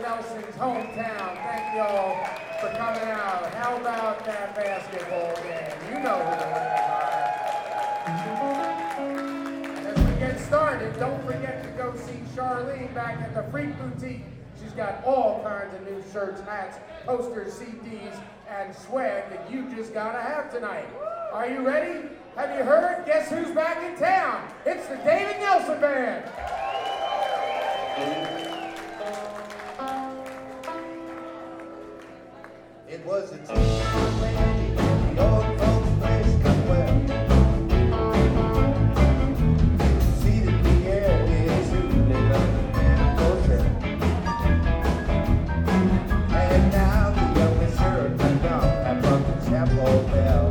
Nelson's hometown. Thank you all for coming out. How about that basketball game? You know who the winners are. And as we get started, don't forget to go see Charlene back at the Freak Boutique. She's got all kinds of new shirts, hats, posters, CDs, and swag that you just gotta have tonight. Are you ready? Have you heard? Guess who's back in town? It's the David Nelson Band. It was a Tuesday landing at the old folks' place, Cutwell. Seated the air is oozing up and hotel. And now the youngest heard the gong at the chapel bell.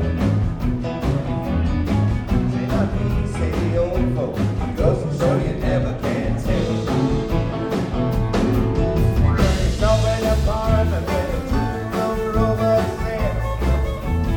Say not me, say the old folks, goes to show you never can tell. Yourself in a car and a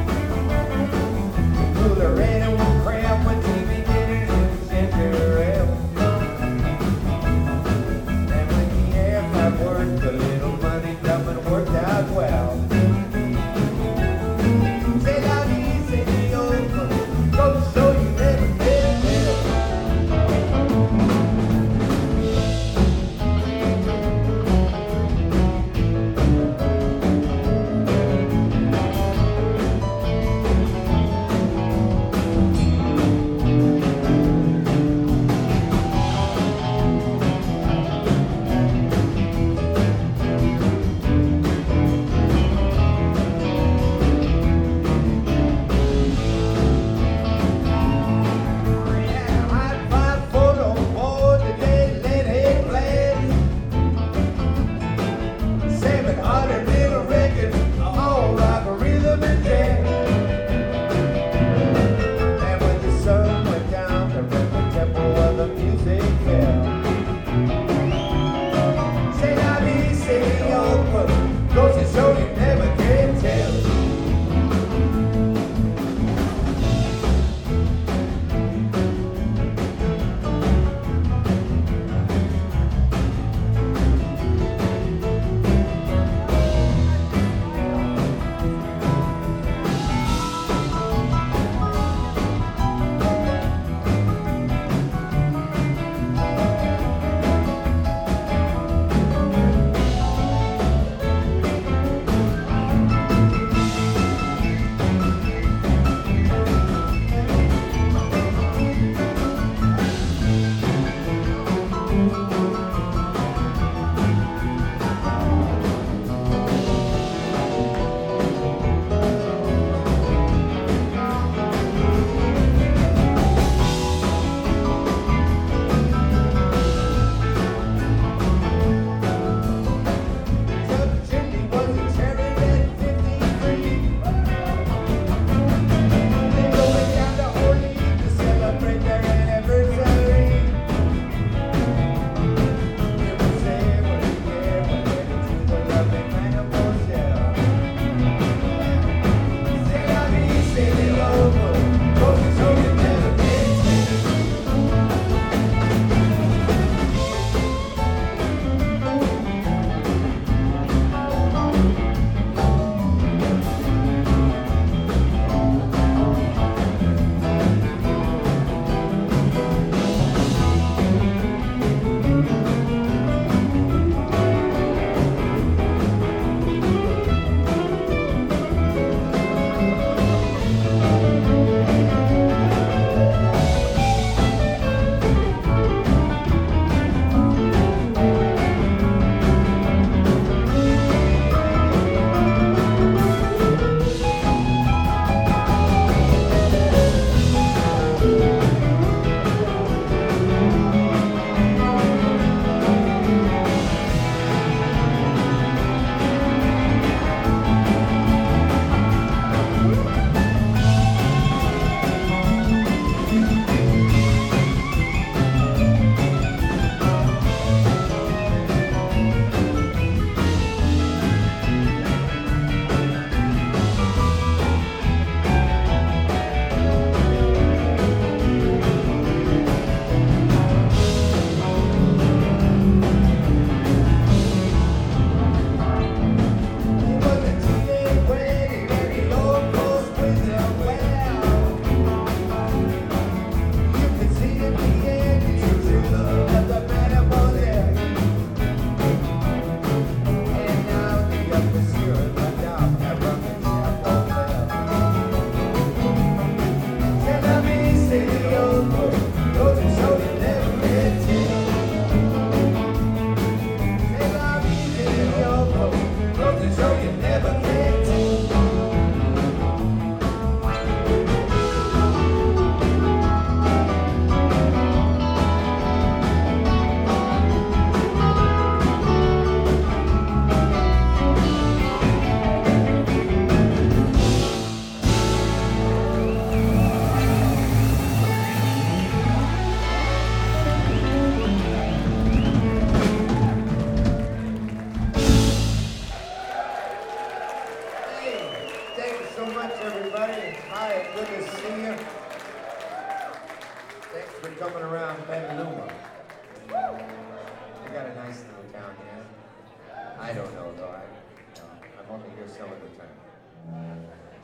thank you so much, everybody. Hi, good to see you. Thanks for coming around Petaluma.